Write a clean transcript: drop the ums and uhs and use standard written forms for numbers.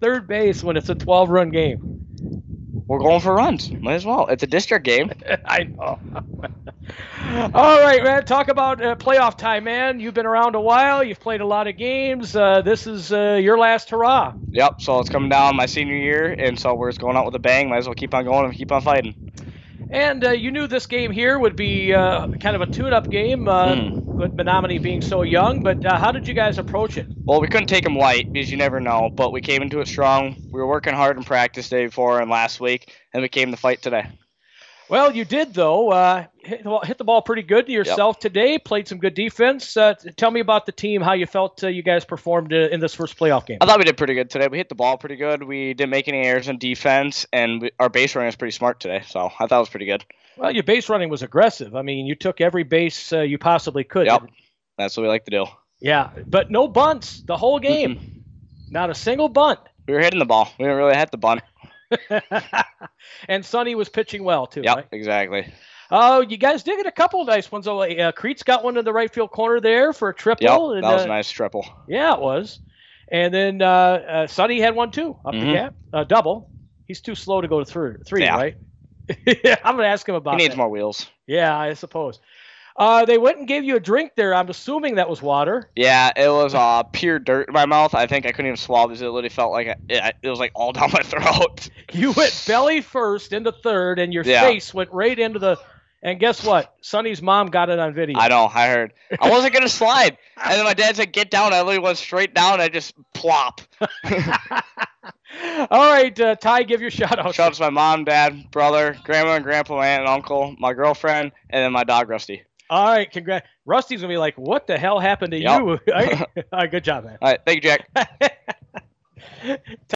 third base when it's a 12-run game? We're going for runs. Might as well. It's a district game. I know. All right, man. Talk about playoff time, man. You've been around a while. You've played a lot of games. This is your last hurrah. Yep. So it's coming down my senior year, and so we're just going out with a bang. Might as well keep on going and keep on fighting. And you knew this game here would be kind of a tune-up game, with Menominee being so young. But how did you guys approach it? Well, we couldn't take them light because you never know, but we came into it strong. We were working hard in practice day before and last week, and we came to fight today. Well, you did, though. Hit the ball pretty good to yourself today. Played some good defense. Tell me about the team, how you felt you guys performed in this first playoff game. I thought we did pretty good today. We hit the ball pretty good. We didn't make any errors in defense, and our base running was pretty smart today, so I thought it was pretty good. Well, your base running was aggressive. I mean, you took every base you possibly could. Yep, that's what we like to do. Yeah, but no bunts the whole game. Not a single bunt. We were hitting the ball. We didn't really hit the bunt. And Sonny was pitching well, too, Yep, right? exactly. Oh, you guys did get a couple of nice ones. Crete's got one in the right field corner there for a triple. Yep, and, that was a nice triple. Yeah, it was. And then Sonny had one, too, up the gap. Double. He's too slow to go to three, right? I'm going to ask him about that. He needs more wheels. Yeah, I suppose. They went and gave you a drink there. I'm assuming that was water. Yeah, it was pure dirt in my mouth. I think I couldn't even swallow because it literally felt like it was like all down my throat. You went belly first into third, and your face went right into the. And guess what? Sonny's mom got it on video. I know. I heard. I wasn't gonna slide, and then my dad said, "Get down." I literally went straight down. And I just plop. All right, Ty, give your shout out. Shout out to my mom, dad, brother, grandma and grandpa, my aunt and uncle, my girlfriend, and then my dog Rusty. All right, congrats. Rusty's gonna be like, "What the hell happened to you?" All right, good job, man. All right, thank you, Jack.